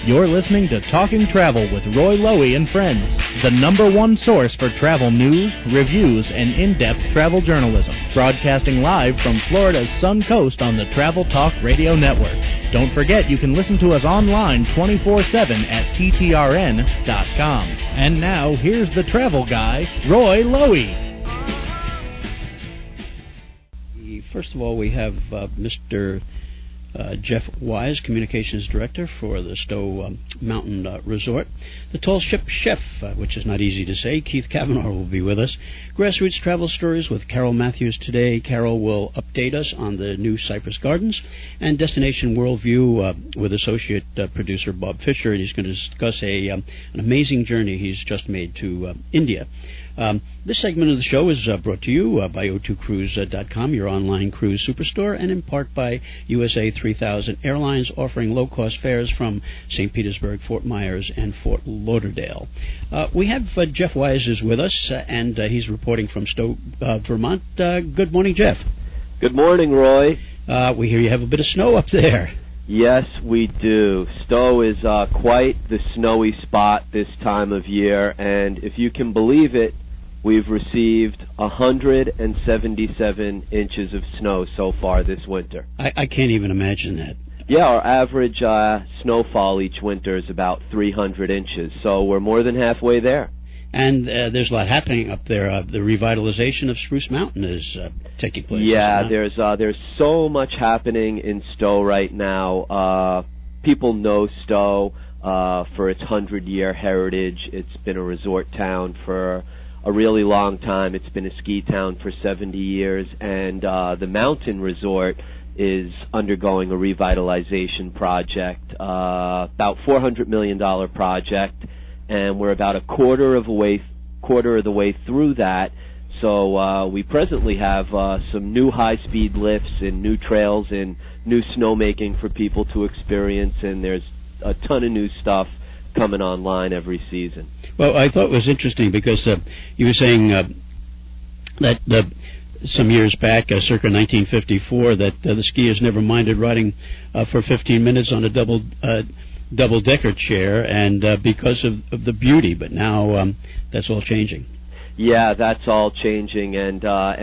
You're listening to Talking Travel with Roy Lowy and Friends, the #1 source for travel news, reviews, and in-depth travel journalism. Broadcasting live from Florida's Sun Coast on the Travel Talk Radio Network. Don't forget you can listen to us online 24/7 at TTRN.com. And now, here's the travel guy, Roy Lowy. First of all, we have Mr. Jeff Wise, Communications Director for the Stowe Mountain Resort. The Tall Ship Chef, which is not easy to say, Keith Kavanaugh will be with us. Grassroots Travel Stories with Carol Matthews today. Carol will update us on the new Cypress Gardens. And Destination Worldview with Associate Producer Bob Fisher. And he's going to discuss an amazing journey he's just made to India. This segment of the show is brought to you by O2Cruise.com, your online cruise superstore, and in part by USA 3000 Airlines, offering low-cost fares from St. Petersburg, Fort Myers, and Fort Lauderdale. We have Jeff Wise is with us, and he's reporting from Stowe, Vermont. Good morning, Jeff. Good morning, Roy. We hear you have a bit of snow up there. Yes, we do. Stowe is quite the snowy spot this time of year, and if you can believe it, we've received 177 inches of snow so far this winter. I can't even imagine that. Yeah, our average snowfall each winter is about 300 inches, so we're more than halfway there. And there's a lot happening up there. The revitalization of Spruce Mountain is taking place. Yeah, there's so much happening in Stowe right now. People know Stowe for its 100-year heritage. It's been a resort town for a really long time. It's been a ski town for 70 years, and the mountain resort is undergoing a revitalization project, about $400 million project, and we're about a quarter of the way through that. So we presently have some new high-speed lifts and new trails and new snowmaking for people to experience, and there's a ton of new stuff coming online every season. Well, I thought it was interesting because you were saying that some years back, circa 1954, that the skiers never minded riding for 15 minutes on a double-decker chair, and because of the beauty. But now that's all changing. Yeah, that's all changing, and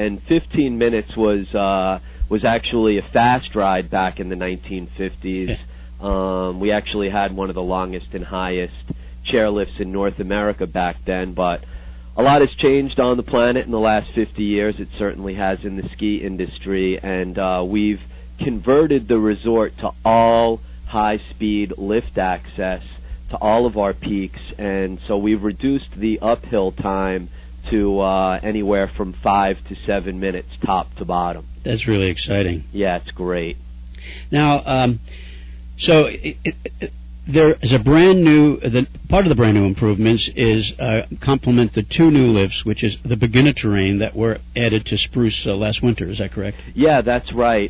15 minutes was actually a fast ride back in the 1950s. Yeah. We actually had one of the longest and highest chairlifts in North America back then, but a lot has changed on the planet in the last 50 years. It certainly has in the ski industry, and we've converted the resort to all high-speed lift access to all of our peaks, and so we've reduced the uphill time to anywhere from 5 to 7 minutes top to bottom. That's really exciting. Yeah, it's great. Now, so there is a brand new, part of the brand new improvements is complement the two new lifts, which is the beginner terrain that were added to Spruce last winter. Is that correct? Yeah, that's right.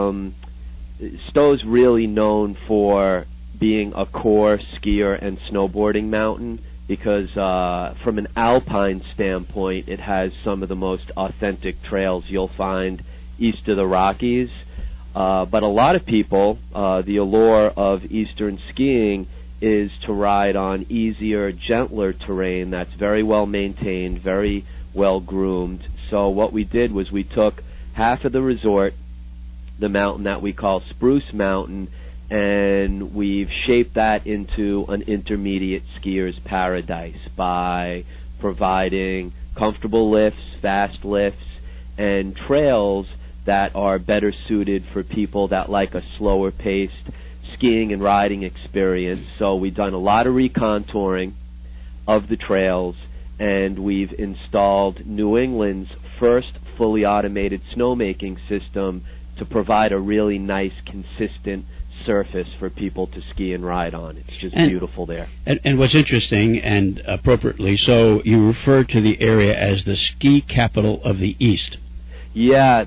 Stowe's really known for being a core skier and snowboarding mountain because from an alpine standpoint, it has some of the most authentic trails you'll find east of the Rockies. But a lot of people, the allure of eastern skiing is to ride on easier, gentler terrain that's very well maintained, very well groomed. So what we did was we took half of the resort, the mountain that we call Spruce Mountain, and we've shaped that into an intermediate skier's paradise by providing comfortable lifts, fast lifts, and trails that are better suited for people that like a slower paced skiing and riding experience. So we've done a lot of recontouring of the trails, and we've installed New England's first fully automated snowmaking system to provide a really nice, consistent surface for people to ski and ride on. It's just beautiful there. And what's interesting, and appropriately so, you refer to the area as the ski capital of the East. Yeah,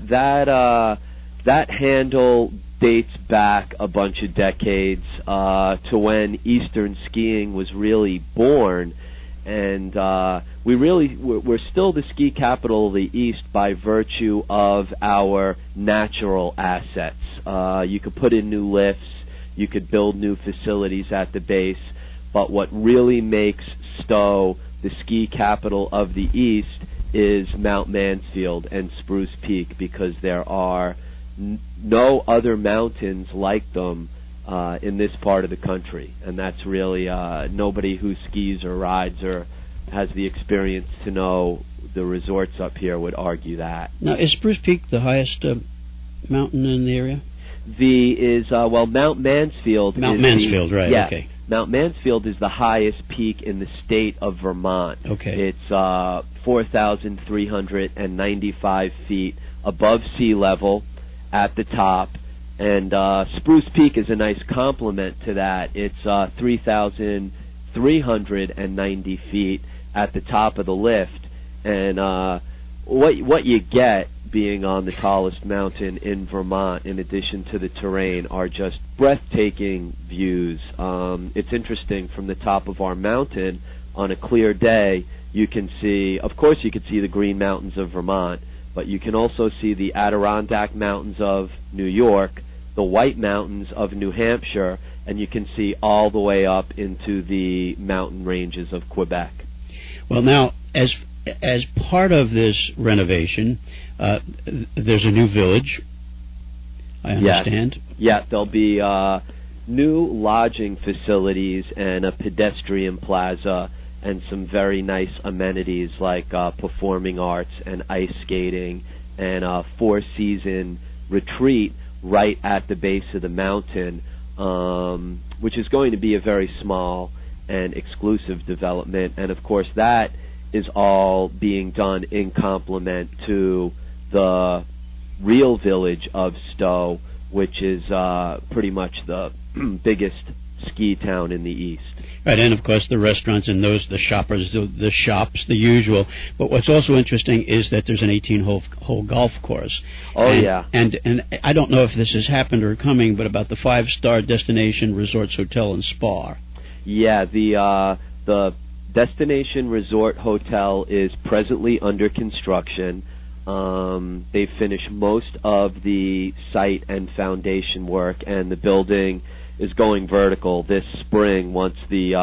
that handle dates back a bunch of decades to when Eastern skiing was really born, and we're still the ski capital of the East by virtue of our natural assets. You could put in new lifts, You could build new facilities at the base. But what really makes Stowe the ski capital of the East is Mount Mansfield and Spruce Peak, because there are no other mountains like them in this part of the country. And that's really nobody who skis or rides or has the experience to know the resorts up here would argue that. Now, is Spruce Peak the highest mountain in the area? Mount Mansfield. Mount Mansfield, right? Yeah, okay. Mount Mansfield is the highest peak in the state of Vermont. Okay. It's 4,395 feet above sea level at the top, and Spruce Peak is a nice complement to that. It's 3,390 feet at the top of the lift, and what you get being on the tallest mountain in Vermont, in addition to the terrain, are just breathtaking views. It's interesting, from the top of our mountain, on a clear day, you can see the Green Mountains of Vermont, but you can also see the Adirondack Mountains of New York, the White Mountains of New Hampshire, and you can see all the way up into the mountain ranges of Quebec. Well, now, as part of this renovation, there's a new village, I understand. Yeah, there'll be new lodging facilities and a pedestrian plaza and some very nice amenities like performing arts and ice skating and a four-season retreat right at the base of the mountain, which is going to be a very small and exclusive development. And, of course, that is all being done in complement to the real village of Stowe, which is pretty much the biggest ski town in the East. Right, and of course the restaurants and the shoppers, the shops, the usual. But what's also interesting is that there's an 18-hole golf course. Yeah. And I don't know if this has happened or coming, but about the 5-star Destination Resorts Hotel and Spa. Yeah, the Destination Resort Hotel is presently under construction. They've finished most of the site and foundation work, and the building is going vertical this spring. Once the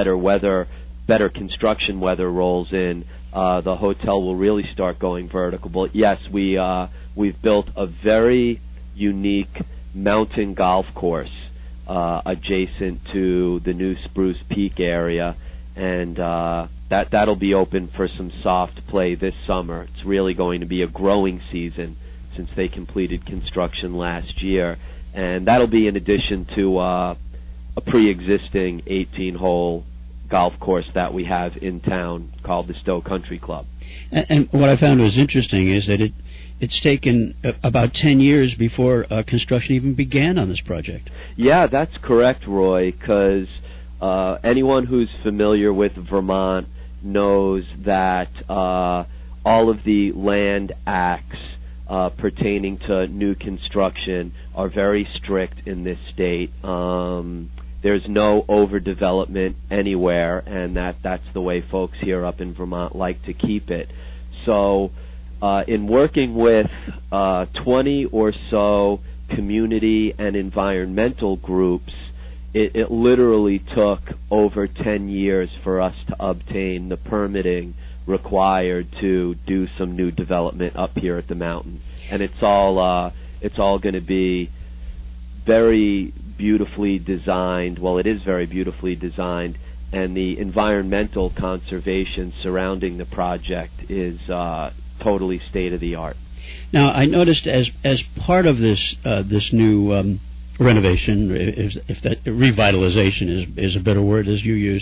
better construction weather rolls in, the hotel will really start going vertical. But yes, we've built a very unique mountain golf course adjacent to the new Spruce Peak area, and that'll be open for some soft play this summer. It's really going to be a growing season since they completed construction last year, and that'll be in addition to a pre-existing 18-hole golf course that we have in town called the Stowe Country Club. And what I found was interesting is that it's taken about 10 years before construction even began on this project. Yeah, that's correct, Roy, because anyone who's familiar with Vermont knows that all of the land acts pertaining to new construction are very strict in this state. There's no overdevelopment anywhere, and that's the way folks here up in Vermont like to keep it. So in working with 20 or so community and environmental groups, it literally took over 10 years for us to obtain the permitting required to do some new development up here at the mountain. And it's all going to be very beautifully designed. Well, it is very beautifully designed, and the environmental conservation surrounding the project is totally state-of-the-art. Now, I noticed as part of this new renovation, if that revitalization is a better word as you use,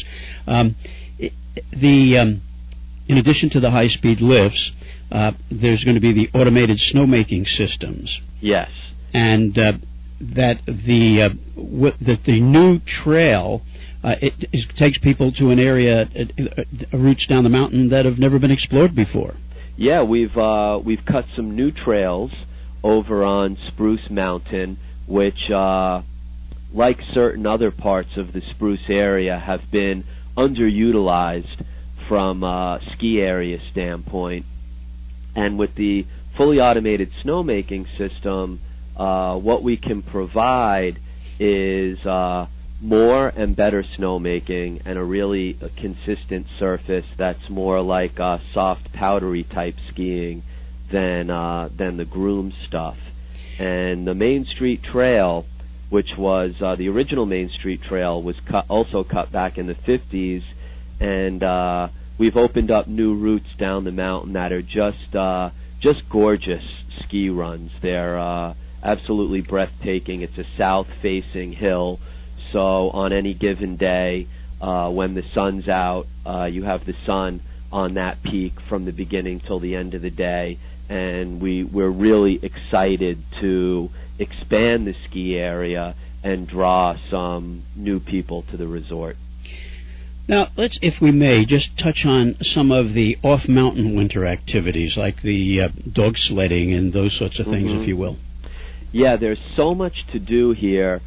in addition to the high-speed lifts, there's going to be the automated snowmaking systems. Yes. And that the new trail takes people to an area, routes down the mountain that have never been explored before. Yeah, we've cut some new trails over on Spruce Mountain, which, like certain other parts of the Spruce area, have been underutilized from a ski area standpoint. And with the fully automated snowmaking system, what we can provide is more and better snowmaking and a really consistent surface that's more like soft, powdery type skiing than the groomed stuff. And the Main Street Trail, which was the original Main Street Trail, was also cut back in the 50s, and we've opened up new routes down the mountain that are just gorgeous ski runs. They're absolutely breathtaking. It's a south-facing hill, so on any given day, when the sun's out, you have the sun on that peak from the beginning till the end of the day, and we're really excited to expand the ski area and draw some new people to the resort. Now, let's, if we may, just touch on some of the off-mountain winter activities, like the dog sledding and those sorts of things, if you will. Yeah, there's so much to do here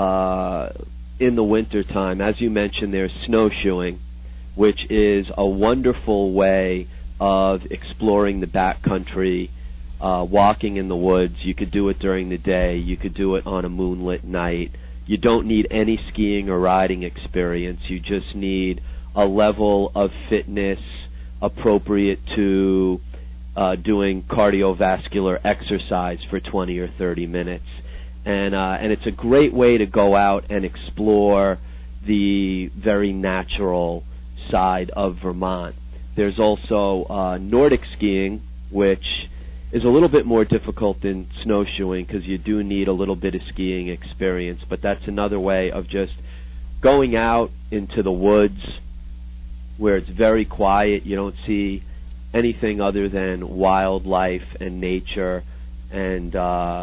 in the wintertime. As you mentioned, there's snowshoeing, which is a wonderful way of exploring the backcountry, walking in the woods. You could do it during the day. You could do it on a moonlit night. You don't need any skiing or riding experience. You just need a level of fitness appropriate to doing cardiovascular exercise for 20 or 30 minutes. And it's a great way to go out and explore the very natural side of Vermont. There's also Nordic skiing, which is a little bit more difficult than snowshoeing because you do need a little bit of skiing experience, but that's another way of just going out into the woods where it's very quiet. You don't see anything other than wildlife and nature, and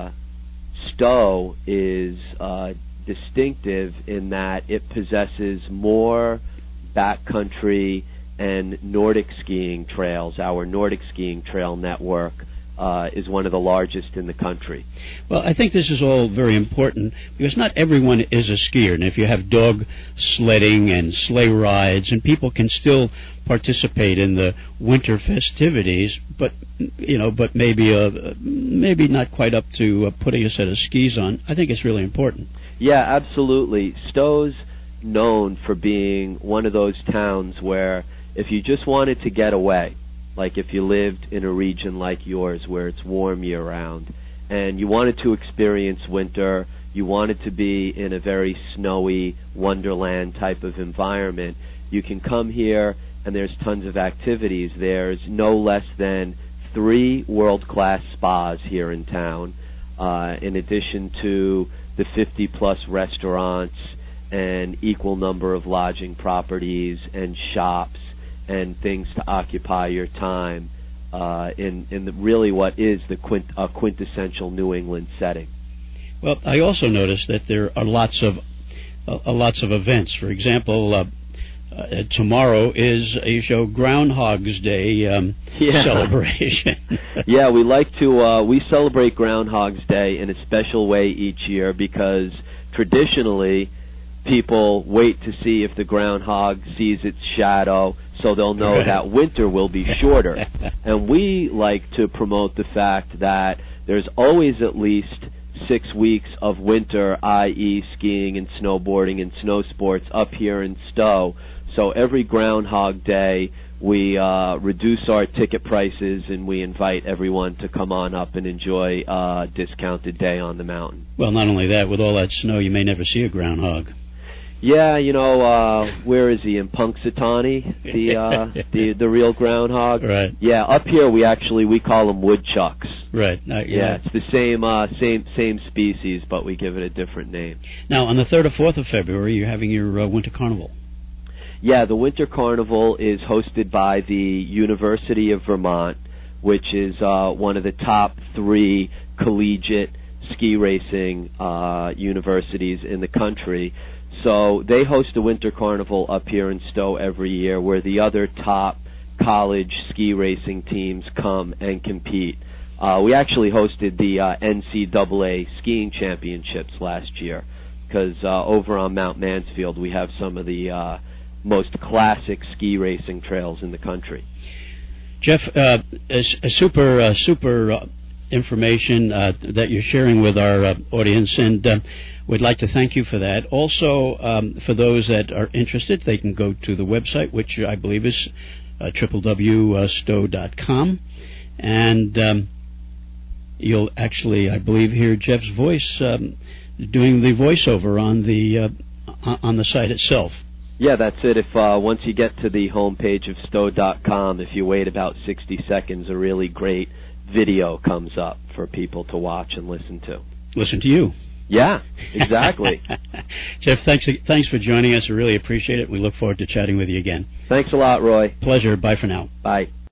Stowe is distinctive in that it possesses more backcountry and Nordic skiing trails. Our Nordic skiing trail network is one of the largest in the country. Well, I think this is all very important because not everyone is a skier, and if you have dog sledding and sleigh rides, and people can still participate in the winter festivities, but maybe not quite up to putting a set of skis on. I think it's really important. Yeah, absolutely. Stowe's known for being one of those towns where if you just wanted to get away, like if you lived in a region like yours where it's warm year-round, and you wanted to experience winter, you wanted to be in a very snowy wonderland type of environment, you can come here and there's tons of activities. There's no less than 3 world-class spas here in town, in addition to the 50-plus restaurants and equal number of lodging properties and shops and things to occupy your time in really what is the quintessential New England setting. Well, I also noticed that there are lots of events. For example, tomorrow is a Groundhog's Day celebration. Yeah, we like to we celebrate Groundhog's Day in a special way each year because traditionally people wait to see if the groundhog sees its shadow, so they'll know that winter will be shorter. And we like to promote the fact that there's always at least 6 weeks of winter, i.e. skiing and snowboarding and snow sports up here in Stowe. So every Groundhog Day, we reduce our ticket prices and we invite everyone to come on up and enjoy a discounted day on the mountain. Well, not only that, with all that snow, you may never see a groundhog. Yeah, where is he? In Punxsutawney, the real groundhog. Right. Yeah, up here we call them woodchucks. Right. Yeah, it's the same species, but we give it a different name. Now, on the 3rd or 4th of February, you're having your Winter Carnival. Yeah, the Winter Carnival is hosted by the University of Vermont, which is one of the top 3 collegiate ski racing universities in the country. So they host a Winter Carnival up here in Stowe every year where the other top college ski racing teams come and compete. We actually hosted the NCAA skiing championships last year because over on Mount Mansfield we have some of the most classic ski racing trails in the country. Jeff, super information that you're sharing with our audience, and we'd like to thank you for that. Also, for those that are interested, they can go to the website, which I believe is www.stowe.com, and you'll actually, I believe, hear Jeff's voice doing the voiceover on the site itself. Yeah, that's it. If once you get to the homepage of Stowe.com, if you wait about 60 seconds, a really great video comes up for people to watch and listen to. Listen to you. Yeah, exactly. Jeff, thanks for joining us. I really appreciate it. We look forward to chatting with you again. Thanks a lot, Roy. Pleasure. Bye for now. Bye.